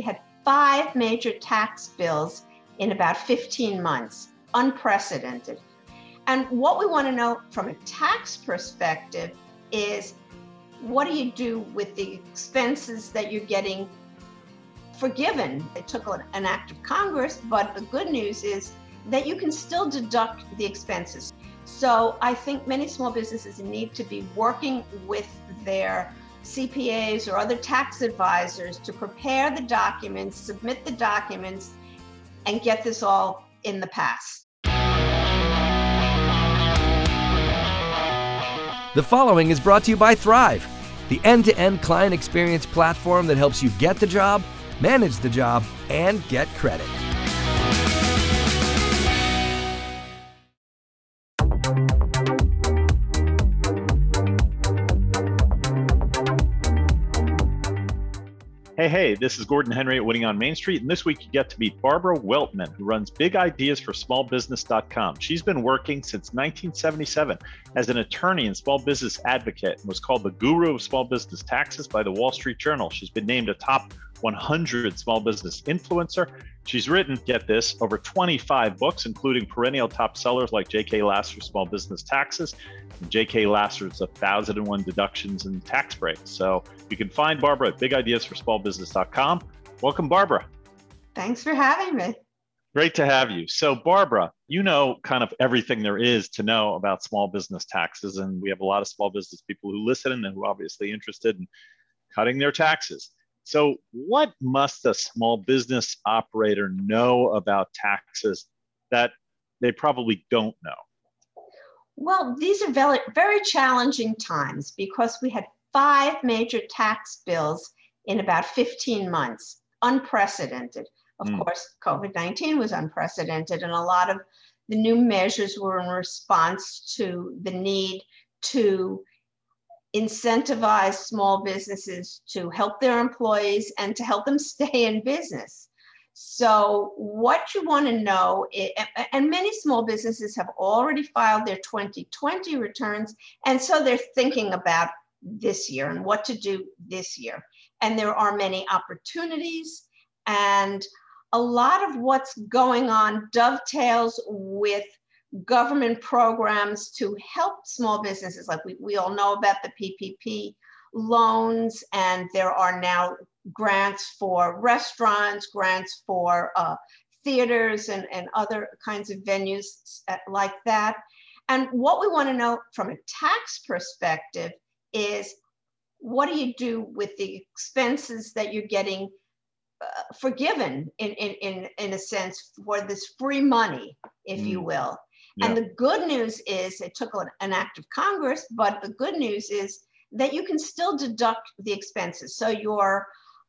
we had 5 major tax bills in about 15 months, unprecedented. And what we want to know from a tax perspective is, what do you do with the expenses that you're getting forgiven? It took an act of Congress, but the good news is that you can still deduct the expenses. So I think many small businesses need to be working with their CPAs or other tax advisors to prepare the documents, submit the documents, and get this all in the past. The following is brought to you by Thrive, the end-to-end client experience platform that helps you get the job, manage the job, and get credit. Hey, this is Gordon Henry at Winning on Main Street, and this week you get to meet Barbara Weltman, who runs Big Ideas for Smallbusiness.com. She's been working since 1977 as an attorney and small business advocate and was called the guru of small business taxes by the Wall Street Journal. She's been named a top 100 small business influencer. She's written, get this, over 25 books, including perennial top sellers like J.K. Lasser's Small Business Taxes and J.K. Lasser's 1,001 Deductions and Tax Breaks. So you can find Barbara at bigideasforsmallbusiness.com. Welcome, Barbara. Thanks for having me. Great to have you. So Barbara, you know kind of everything there is to know about small business taxes, and we have a lot of small business people who listen and who are obviously interested in cutting their taxes. So what must a small business operator know about taxes that they probably don't know? Well, these are very, very challenging times because we had 5 major tax bills in about 15 months, unprecedented. Of course, COVID-19 was unprecedented, and a lot of the new measures were in response to the need to incentivize small businesses to help their employees and to help them stay in business. So what you want to know, and many small businesses have already filed their 2020 returns, and so they're thinking about this year and what to do this year. And there are many opportunities, and a lot of what's going on dovetails with government programs to help small businesses. Like we all know about the PPP loans, and there are now grants for restaurants, grants for theaters and other kinds of venues like that. And what we want to know from a tax perspective is, what do you do with the expenses that you're getting forgiven in a sense, for this free money, if you will. Yeah. And the good news is, it took an act of Congress, but the good news is that you can still deduct the expenses. So your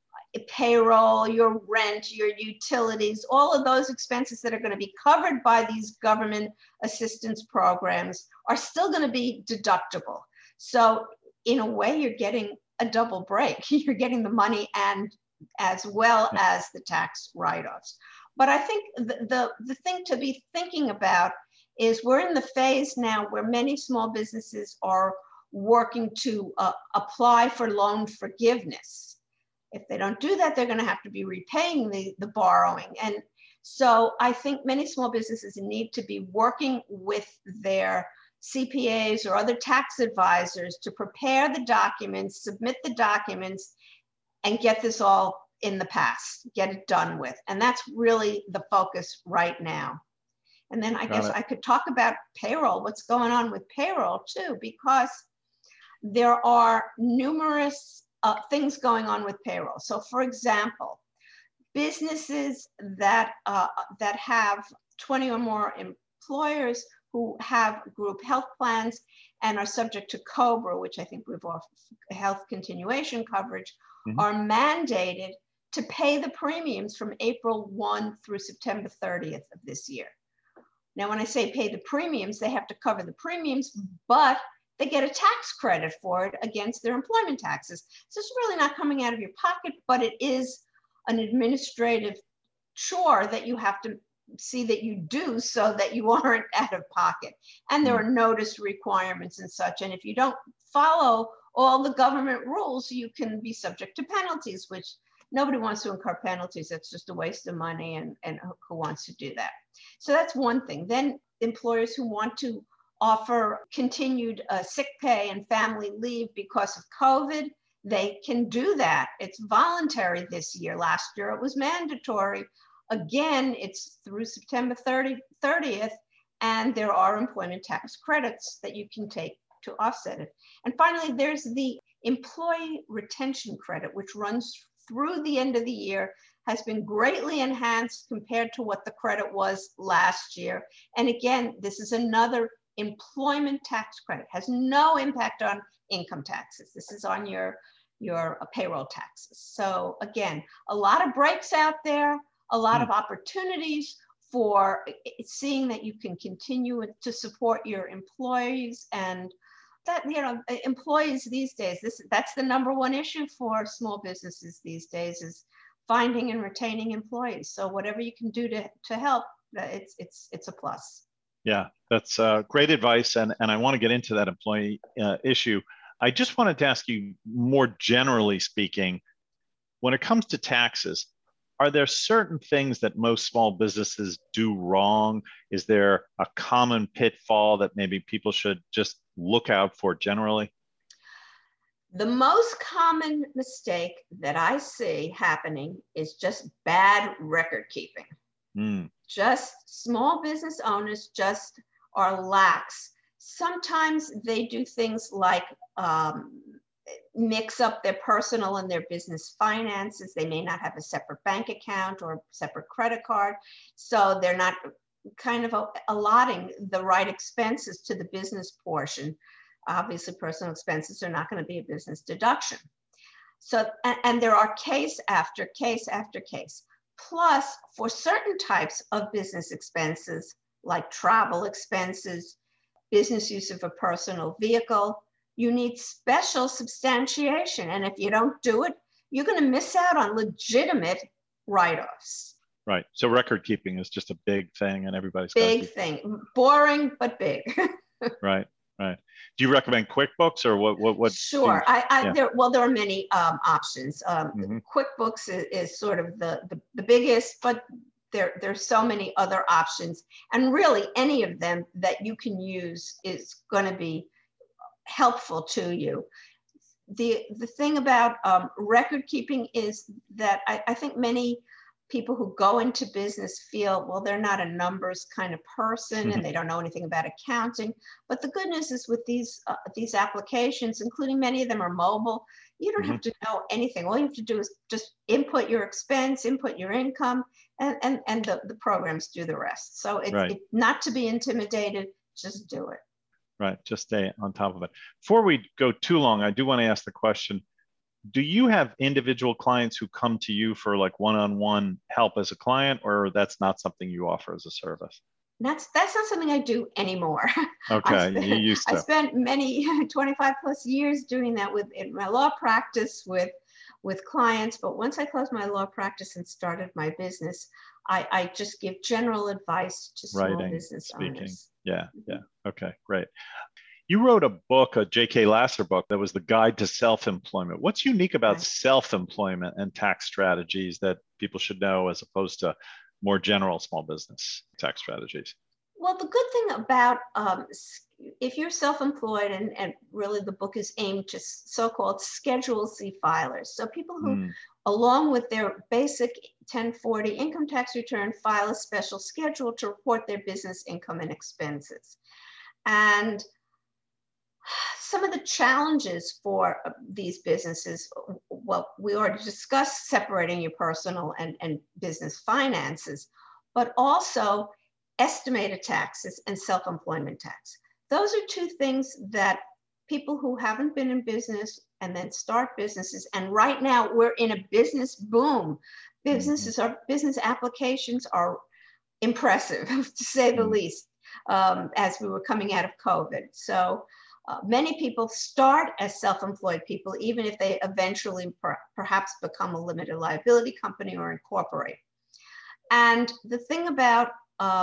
payroll, your rent, your utilities, all of those expenses that are going to be covered by these government assistance programs are still going to be deductible. So in a way, you're getting a double break. You're getting the money and as well as the tax write-offs. But I think the thing to be thinking about is, we're in the phase now where many small businesses are working to apply for loan forgiveness. If they don't do that, they're going to have to be repaying the borrowing. And so I think many small businesses need to be working with their CPAs or other tax advisors to prepare the documents, submit the documents, and get this all in the past, get it done with. And that's really the focus right now. And then I guess I could talk about payroll, what's going on with payroll too, because there are numerous things going on with payroll. So for example, businesses that have 20 or more employers who have group health plans and are subject to COBRA, which I think we've offered health continuation coverage, are mandated to pay the premiums from April 1 through September 30th of this year. Now, when I say pay the premiums, they have to cover the premiums, but they get a tax credit for it against their employment taxes. So it's really not coming out of your pocket, but it is an administrative chore that you have to see that you do so that you aren't out of pocket. And there are notice requirements and such. And if you don't follow all the government rules, you can be subject to penalties, which nobody wants to incur penalties. That's just a waste of money, and who wants to do that? So that's one thing. Then employers who want to offer continued sick pay and family leave because of COVID, they can do that. It's voluntary this year. Last year it was mandatory. Again, it's through September 30th, and there are employment tax credits that you can take to offset it. And finally, there's the employee retention credit, which runs through the end of the year, has been greatly enhanced compared to what the credit was last year. And again, this is another employment tax credit, has no impact on income taxes. This is on your payroll taxes. So again, a lot of breaks out there, a lot of opportunities for seeing that you can continue to support your employees. And that, employees these days, that's the number one issue for small businesses these days, is finding and retaining employees. So whatever you can do to help, it's a plus. Yeah, that's great advice. And I want to get into that employee issue. I just wanted to ask you, more generally speaking, when it comes to taxes, are there certain things that most small businesses do wrong? Is there a common pitfall that maybe people should just look out for generally? The most common mistake that I see happening is just bad record keeping. Just small business owners just are lax. Sometimes they do things like mix up their personal and their business finances. They may not have a separate bank account or a separate credit card. So they're not kind of allotting the right expenses to the business portion. Obviously, personal expenses are not going to be a business deduction. So, and there are case after case after case. Plus, for certain types of business expenses, like travel expenses, business use of a personal vehicle, you need special substantiation. And if you don't do it, you're going to miss out on legitimate write-offs. Right. So record keeping is just a big thing, and everybody's big thing. Boring, but big. Right. Right. Do you recommend QuickBooks, or what? Sure. There are many options. QuickBooks is sort of the biggest, but there's so many other options. And really, any of them that you can use is going to be helpful to you. The thing about record keeping is that I think many people who go into business feel, well, they're not a numbers kind of person and they don't know anything about accounting. But the good news is with these applications, including many of them are mobile, you don't have to know anything. All you have to do is just input your expense, input your income, and the programs do the rest. So it's not to be intimidated, just do it. Right, just stay on top of it. Before we go too long, I do want to ask the question, do you have individual clients who come to you for like one-on-one help as a client, or that's not something you offer as a service? That's not something I do anymore. Okay, you used to. I spent many 25 plus years doing that in my law practice with clients. But once I closed my law practice and started my business, I just give general advice to small business owners. Yeah. Okay, great. You wrote a book, a J.K. Lasser book, that was the Guide to Self-Employment. What's unique about self-employment and tax strategies that people should know as opposed to more general small business tax strategies? Well, the good thing about if you're self-employed, and really the book is aimed to so-called Schedule C filers. So people who, along with their basic 1040 income tax return, file a special schedule to report their business income and expenses. And some of the challenges for these businesses, well, we already discussed separating your personal and business finances, but also estimated taxes and self-employment tax. Those are two things that people who haven't been in business and then start businesses, and right now we're in a business boom. Business applications are impressive, to say the least, as we were coming out of COVID. So many people start as self-employed people, even if they eventually perhaps become a limited liability company or incorporate. And the thing about,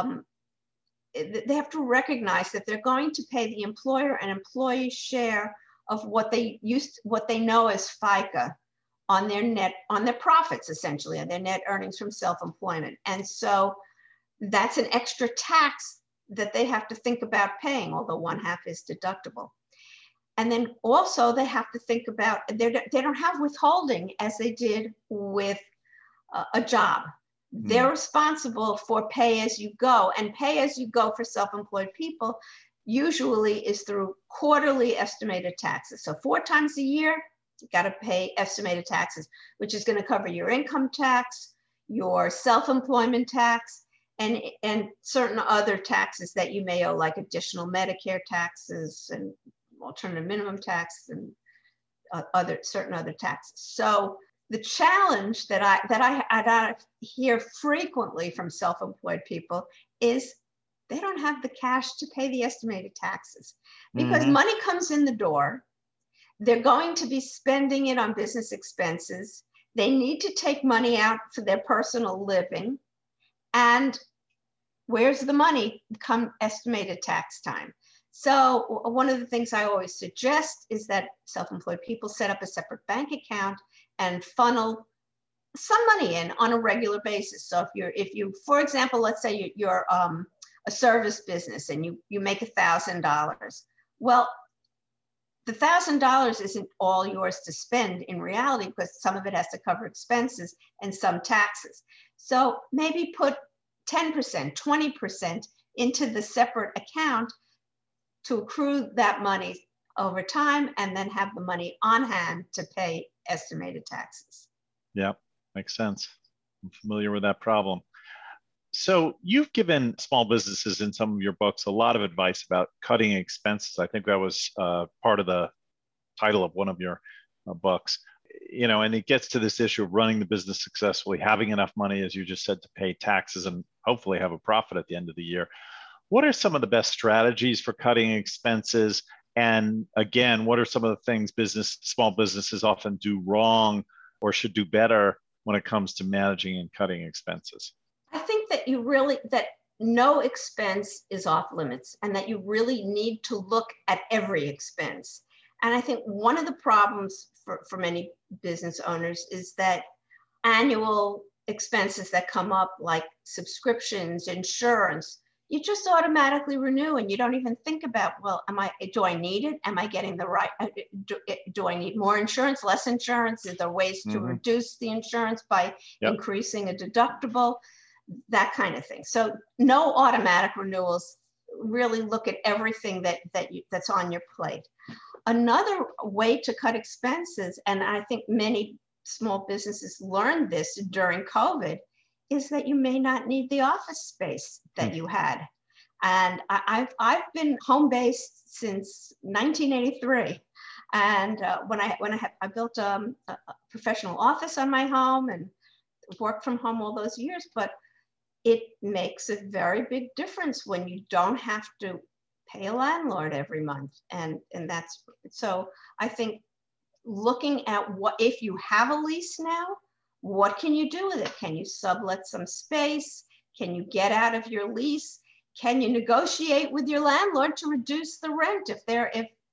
they have to recognize that they're going to pay the employer and employee share of what they know as FICA on their profits, essentially, on their net earnings from self-employment. And so that's an extra tax that they have to think about paying, although 1/2 is deductible. And then also they have to think about, they don't have withholding as they did with a job. They're responsible for pay as you go, and pay as you go for self-employed people usually is through quarterly estimated taxes. So 4 times a year, you got to pay estimated taxes, which is going to cover your income tax, your self-employment tax, and certain other taxes that you may owe, like additional Medicare taxes and alternative minimum tax and certain other taxes. So the challenge that I hear frequently from self-employed people is they don't have the cash to pay the estimated taxes because money comes in the door. They're going to be spending it on business expenses. They need to take money out for their personal living. And where's the money come estimated tax time? So one of the things I always suggest is that self-employed people set up a separate bank account and funnel some money in on a regular basis. So if you, for example, let's say you're a service business and you make $1,000. Well, the $1,000 isn't all yours to spend in reality because some of it has to cover expenses and some taxes. So maybe put 10%, 20% into the separate account to accrue that money over time and then have the money on hand to pay estimated taxes. Yeah, makes sense. I'm familiar with that problem. So you've given small businesses in some of your books a lot of advice about cutting expenses. I think that was part of the title of one of your books. And it gets to this issue of running the business successfully, having enough money, as you just said, to pay taxes and hopefully have a profit at the end of the year. What are some of the best strategies for cutting expenses? And again, what are some of the things small businesses often do wrong or should do better when it comes to managing and cutting expenses? I think that that no expense is off limits and that you really need to look at every expense. And I think one of the problems for many business owners is that annual expenses that come up, like subscriptions, insurance, you just automatically renew and you don't even think about, well, do I need it? Am I getting the right, do I need more insurance, less insurance? Is there ways to reduce the insurance by increasing a deductible? That kind of thing. So no automatic renewals. Really look at everything that's on your plate. Another way to cut expenses, and I think many small businesses learned this during COVID, is that you may not need the office space that you had. And I've been home-based since 1983. And when I built a professional office on my home and worked from home all those years, but it makes a very big difference when you don't have to pay a landlord every month. And that's, so I think looking at if you have a lease now, what can you do with it? Can you sublet some space? Can you get out of your lease? Can you negotiate with your landlord to reduce the rent if they're,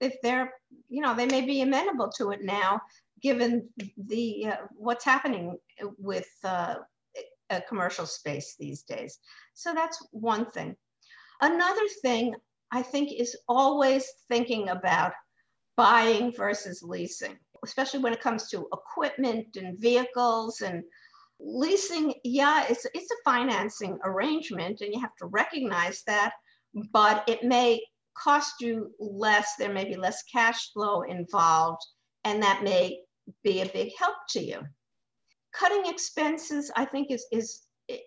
they may be amenable to it now, given the what's happening with a commercial space these days. So that's one thing. Another thing I think is always thinking about buying versus leasing, especially when it comes to equipment and vehicles. And leasing, it's a financing arrangement and you have to recognize that, but it may cost you less. There may be less cash flow involved, and that may be a big help to you. Cutting expenses, I think, is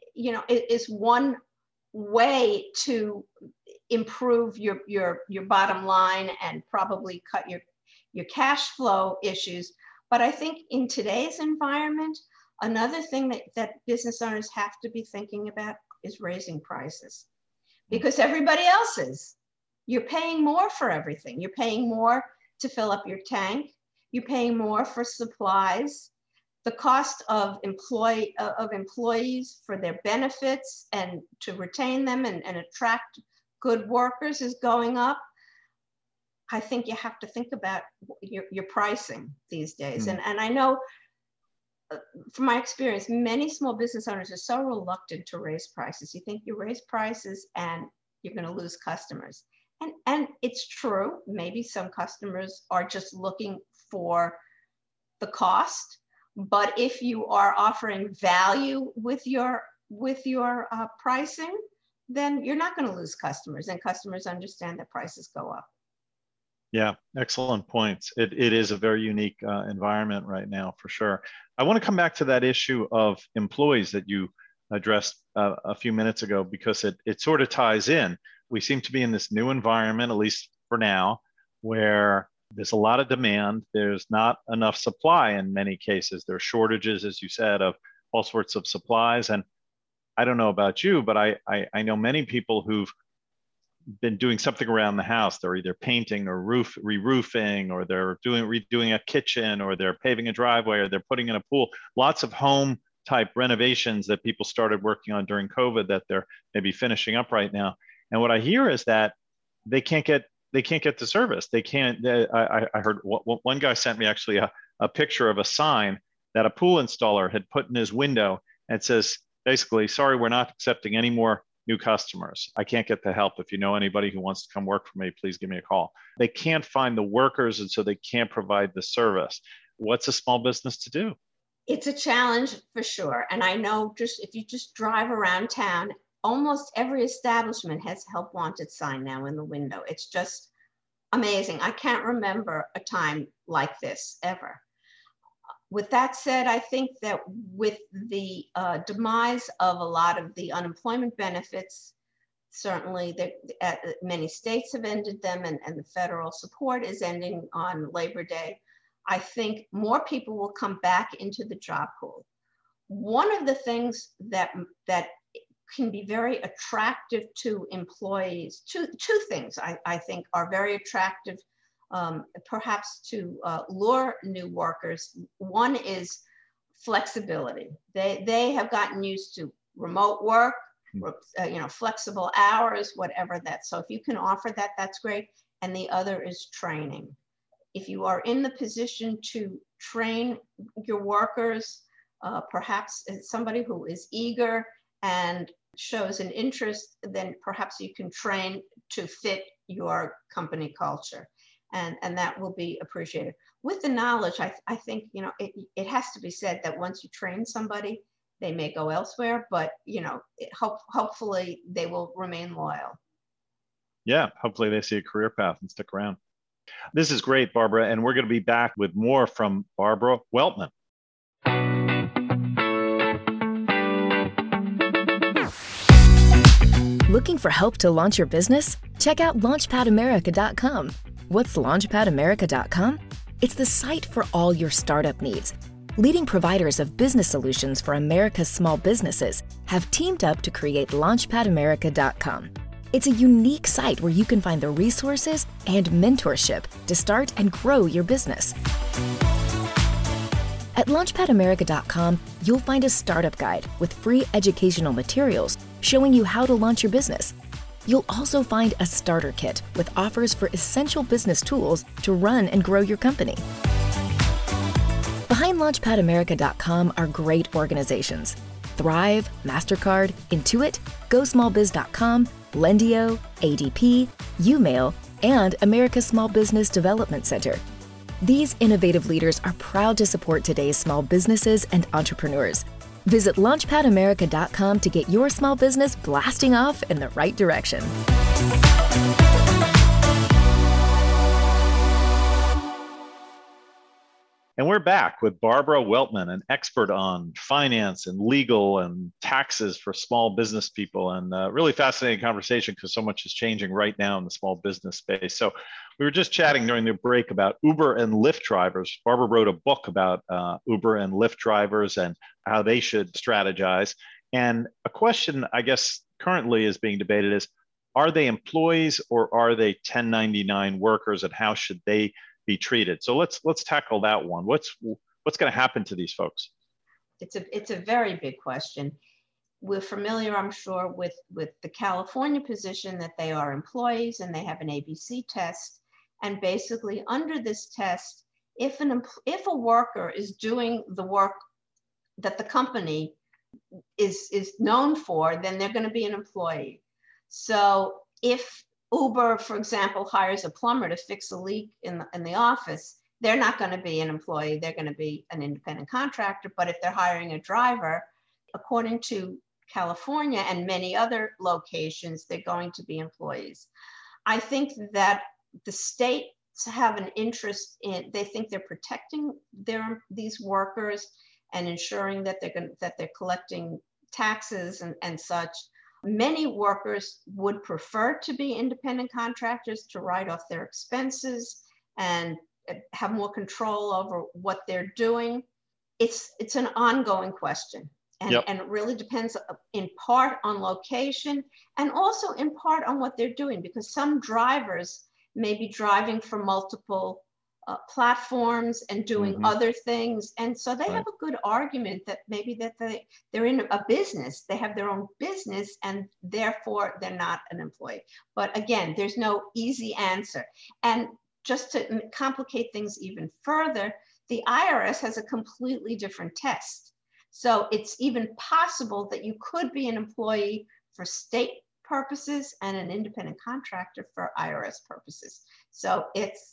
one way to improve your bottom line and probably cut your cash flow issues. But I think in today's environment, another thing that business owners have to be thinking about is raising prices, because everybody else is. You're paying more for everything. You're paying more to fill up your tank. You're paying more for supplies. The cost of employees for their benefits and to retain them and attract good workers is going up. I think you have to think about your pricing these days. And I know from my experience, many small business owners are so reluctant to raise prices. You think you raise prices and you're going to lose customers. And it's true. Maybe some customers are just looking for the cost. But if you are offering value with your pricing, then you're not going to lose customers, and customers understand that prices go up. Yeah, excellent points. It is a very unique environment right now, for sure. I want to come back to that issue of employees that you addressed a few minutes ago, because it sort of ties in. We seem to be in this new environment, at least for now, where there's a lot of demand. There's not enough supply in many cases. There are shortages, as you said, of all sorts of supplies. And I don't know about you, but I know many people who've been doing something around the house. They're either painting or re-roofing, or they're redoing a kitchen, or they're paving a driveway, or they're putting in a pool. Lots of home type renovations that people started working on during COVID that they're maybe finishing up right now. And what I hear is that they can't get the service. They can't. I heard one guy sent me actually a picture of a sign that a pool installer had put in his window, and it says basically, "Sorry, we're not accepting any more new customers. I can't get the help. If you know anybody who wants to come work for me, please give me a call." They can't find the workers, and so they can't provide the service. What's a small business to do? It's a challenge for sure. And I know if you just drive around town, almost every establishment has help wanted sign now in the window. It's just amazing. I can't remember a time like this ever. With that said, I think that with the demise of a lot of the unemployment benefits, certainly many states have ended them, and the federal support is ending on Labor Day. I think more people will come back into the job pool. One of the things that can be very attractive to employees, two things I think are very attractive perhaps to lure new workers. One is flexibility. They have gotten used to remote work, flexible hours, whatever that. So if you can offer that, that's great. And the other is training. If you are in the position to train your workers, perhaps somebody who is eager and shows an interest, then perhaps you can train to fit your company culture. And that will be appreciated. With the knowledge, I think, it has to be said that once you train somebody, they may go elsewhere, but, hopefully they will remain loyal. Yeah, hopefully they see a career path and stick around. This is great, Barbara, and we're going to be back with more from Barbara Weltman. Looking for help to launch your business? Check out LaunchpadAmerica.com. What's LaunchpadAmerica.com? It's the site for all your startup needs. Leading providers of business solutions for America's small businesses have teamed up to create LaunchpadAmerica.com. It's a unique site where you can find the resources and mentorship to start and grow your business. At LaunchpadAmerica.com, you'll find a startup guide with free educational materials showing you how to launch your business. You'll also find a starter kit with offers for essential business tools to run and grow your company. Behind LaunchpadAmerica.com are great organizations: Thrive, MasterCard, Intuit, GoSmallBiz.com, Lendio, ADP, UMail, and America's Small Business Development Center. These innovative leaders are proud to support today's small businesses and entrepreneurs. Visit LaunchpadAmerica.com to get your small business blasting off in the right direction. And we're back with Barbara Weltman, an expert on finance and legal and taxes for small business people. And really fascinating conversation because so much is changing right now in the small business space. So we were just chatting during the break about Uber and Lyft drivers. Barbara wrote a book about Uber and Lyft drivers and how they should strategize. And a question, I guess, currently is being debated is, are they employees or are they 1099 workers, and how should they be treated? So let's tackle that one. What's going to happen to these folks? It's a very big question. We're familiar, I'm sure, with the California position that they are employees and they have an ABC test. And basically, under this test, if a worker is doing the work that the company is known for, then they're going to be an employee. So if Uber, for example, hires a plumber to fix a leak in the office, they're not going to be an employee. They're going to be an independent contractor. But if they're hiring a driver, according to California and many other locations, they're going to be employees. I think that the states have an interest in, they think they're protecting these workers and ensuring that they're collecting taxes and such. Many workers would prefer to be independent contractors to write off their expenses and have more control over what they're doing. It's an ongoing question. And, Yep. and it really depends in part on location and also in part on what they're doing, because some drivers may be driving for multiple platforms and doing other things. And so they have a good argument that maybe that they're in a business, they have their own business, and therefore they're not an employee. But again, there's no easy answer. And just to complicate things even further, the IRS has a completely different test. So it's even possible that you could be an employee for state purposes and an independent contractor for IRS purposes. So it's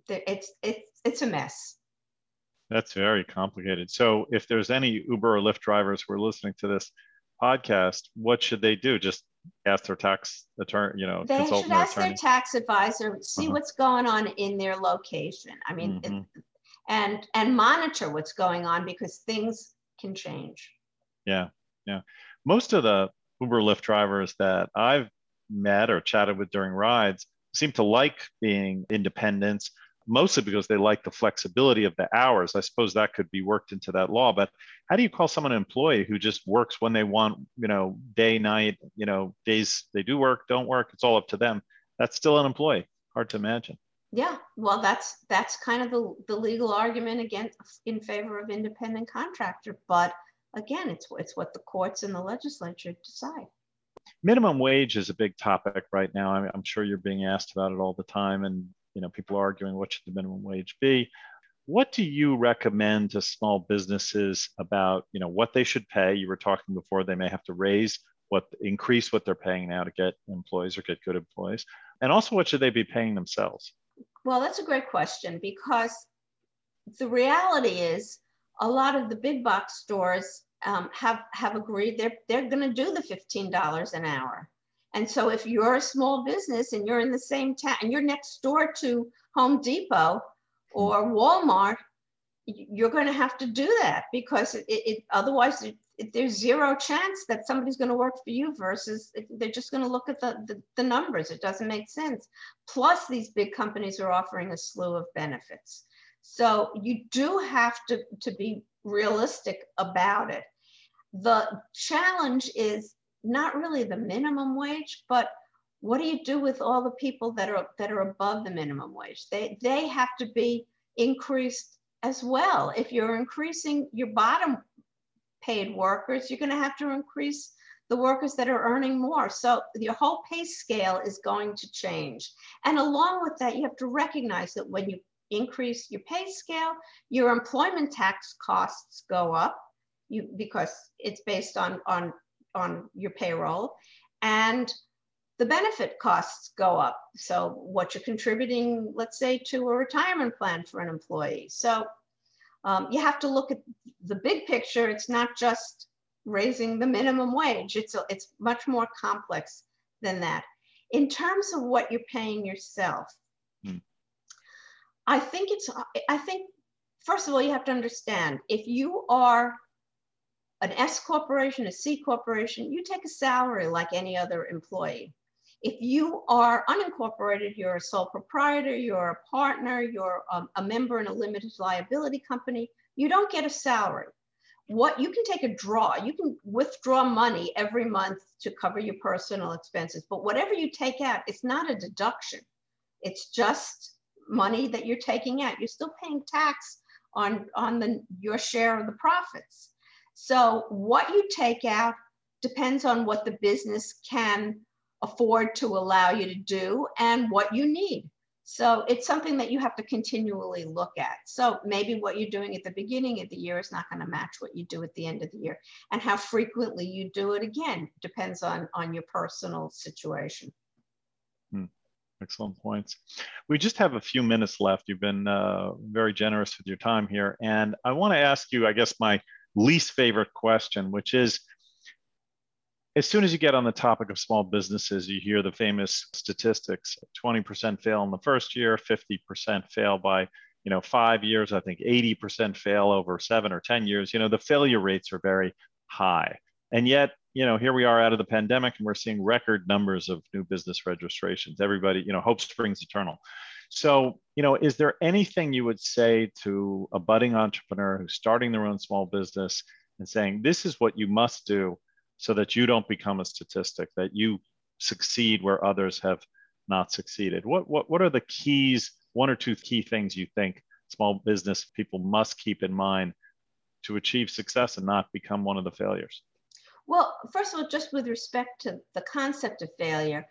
a mess. That's very complicated. So if there's any Uber or Lyft drivers who are listening to this podcast, what should they do? Just ask their tax attorney, They consult should their ask attorney. their tax advisor, see what's going on in their location. I mean, and monitor what's going on, because things can change. Yeah. Most of the Uber Lyft drivers that I've met or chatted with during rides seem to like being independents, mostly because they like the flexibility of the hours. I suppose that could be worked into that law, but how do you call someone an employee who just works when they want, day, night, days they do work, don't work, it's all up to them? That's still an employee. Hard to imagine. Yeah, well, that's kind of the legal argument in favor of independent contractor. But again, it's what the courts and the legislature decide. Minimum wage is a big topic right now. I'm sure you're being asked about it all the time, and people are arguing what should the minimum wage be. What do you recommend to small businesses about what they should pay? You were talking before, they may have to increase what they're paying now to get employees or get good employees, and also what should they be paying themselves? Well, that's a great question, because the reality is a lot of the big box stores have agreed they're going to do the $15 an hour. And so if you're a small business and you're in the same town and you're next door to Home Depot or Walmart, you're going to have to do that, because otherwise there's zero chance that somebody's going to work for you, versus they're just going to look at the numbers. It doesn't make sense. Plus, these big companies are offering a slew of benefits. So you do have to be realistic about it. The challenge is not really the minimum wage, but what do you do with all the people that are above the minimum wage? They have to be increased as well. If you're increasing your bottom paid workers, you're going to have to increase the workers that are earning more. So your whole pay scale is going to change. And along with that, you have to recognize that when you increase your pay scale, your employment tax costs go up, because it's based on your payroll, and the benefit costs go up. So what you're contributing, let's say, to a retirement plan for an employee. So you have to look at the big picture. It's not just raising the minimum wage. It's much more complex than that. In terms of what you're paying yourself, I think first of all, you have to understand, if you are an S corporation, a C corporation, you take a salary like any other employee. If you are unincorporated, you're a sole proprietor, you're a partner, you're a member in a limited liability company, you don't get a salary. You can take a draw, you can withdraw money every month to cover your personal expenses, but whatever you take out, it's not a deduction. It's just money that you're taking out. You're still paying tax on your share of the profits. So what you take out depends on what the business can afford to allow you to do and what you need. So it's something that you have to continually look at. So maybe what you're doing at the beginning of the year is not going to match what you do at the end of the year. And how frequently you do it, again, depends on your personal situation. Excellent points. We just have a few minutes left. You've been very generous with your time here. And I want to ask you, I guess, my least favorite question, which is, as soon as you get on the topic of small businesses, you hear the famous statistics: 20% fail in the first year, 50% fail by 5 years. I think 80% fail over 7 or 10 years. The failure rates are very high. And yet, here we are out of the pandemic and we're seeing record numbers of new business registrations. Everybody, hope springs eternal. So, is there anything you would say to a budding entrepreneur who's starting their own small business and saying, this is what you must do so that you don't become a statistic, that you succeed where others have not succeeded? What are the keys, 1 or 2 key things you think small business people must keep in mind to achieve success and not become one of the failures? Well, first of all, just with respect to the concept of failure,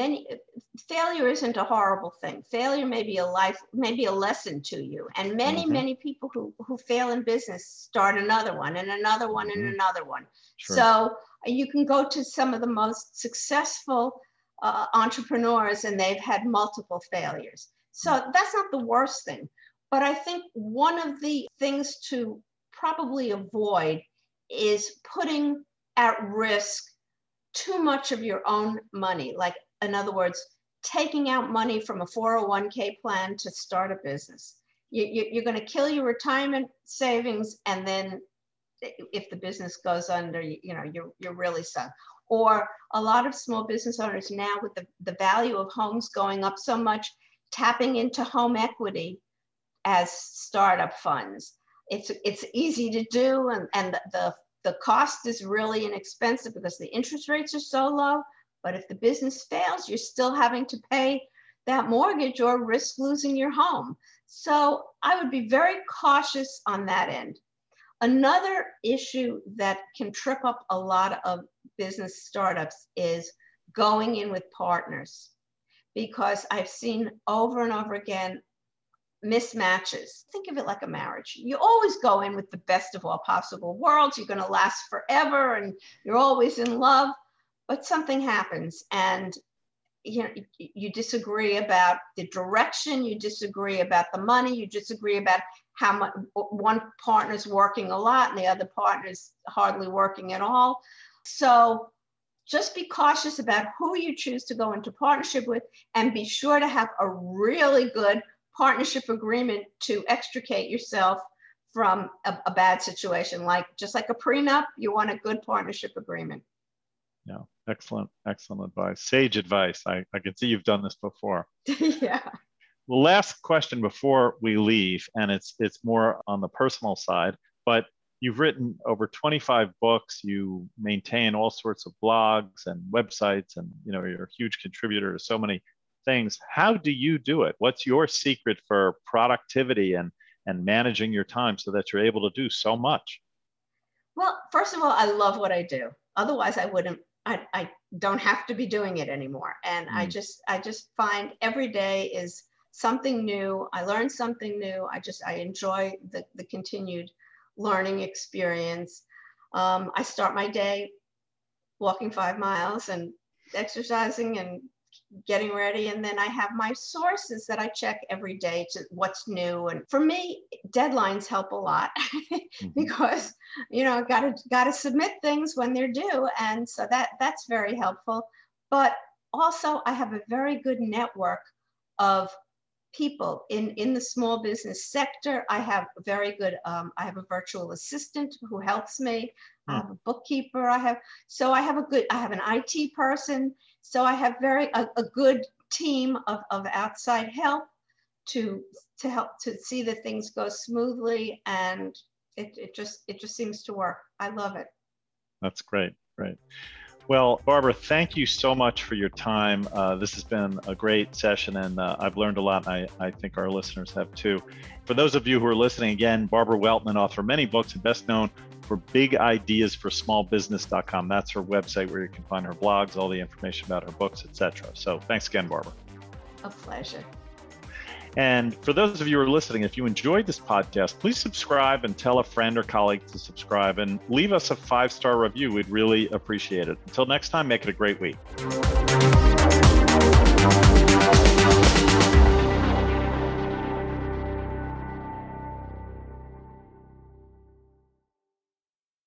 failure isn't a horrible thing. Failure may be a lesson to you. And many people who fail in business start another one and another one and another one. Sure. So you can go to some of the most successful entrepreneurs and they've had multiple failures. So that's not the worst thing. But I think one of the things to probably avoid is putting at risk too much of your own money. Like, in other words, taking out money from a 401k plan to start a business. You're going to kill your retirement savings, and then if the business goes under, you're really sunk. Or a lot of small business owners now, with the value of homes going up so much, tapping into home equity as startup funds. It's easy to do, and the cost is really inexpensive because the interest rates are so low. But if the business fails, you're still having to pay that mortgage or risk losing your home. So I would be very cautious on that end. Another issue that can trip up a lot of business startups is going in with partners, because I've seen over and over again mismatches. Think of it like a marriage. You always go in with the best of all possible worlds. You're going to last forever and you're always in love, but something happens and you disagree about the direction, you disagree about the money, you disagree about how much one partner's working a lot and the other partner's hardly working at all. So just be cautious about who you choose to go into partnership with, and be sure to have a really good partnership agreement to extricate yourself from a bad situation. Just like a prenup, you want a good partnership agreement. Yeah, excellent advice. Sage advice. I can see you've done this before. Yeah. Well, last question before we leave, and it's more on the personal side, but you've written over 25 books. You maintain all sorts of blogs and websites, and you're a huge contributor to so many things. How do you do it? What's your secret for productivity and managing your time so that you're able to do so much? Well, first of all, I love what I do. Otherwise, I don't have to be doing it anymore. And I just find every day is something new. I learn something new. I enjoy the continued learning experience. I start my day walking 5 miles and exercising and getting ready. And then I have my sources that I check every day to what's new. And for me, deadlines help a lot because, gotta submit things when they're due. And so that's very helpful. But also I have a very good network of people in the small business sector. I have very good, I have a virtual assistant who helps me. I have a bookkeeper. I have an IT person. So I have a good team of outside help to help to see that things go smoothly, and it just seems to work. I love it. That's great. Well, Barbara, thank you so much for your time. This has been a great session, and I've learned a lot, and I think our listeners have too. For those of you who are listening, again, Barbara Weltman, author of many books and best known for bigideasforsmallbusiness.com. That's her website where you can find her blogs, all the information about her books, etc. So thanks again, Barbara. A pleasure. And for those of you who are listening, if you enjoyed this podcast, please subscribe and tell a friend or colleague to subscribe and leave us a 5-star review. We'd really appreciate it. Until next time, make it a great week.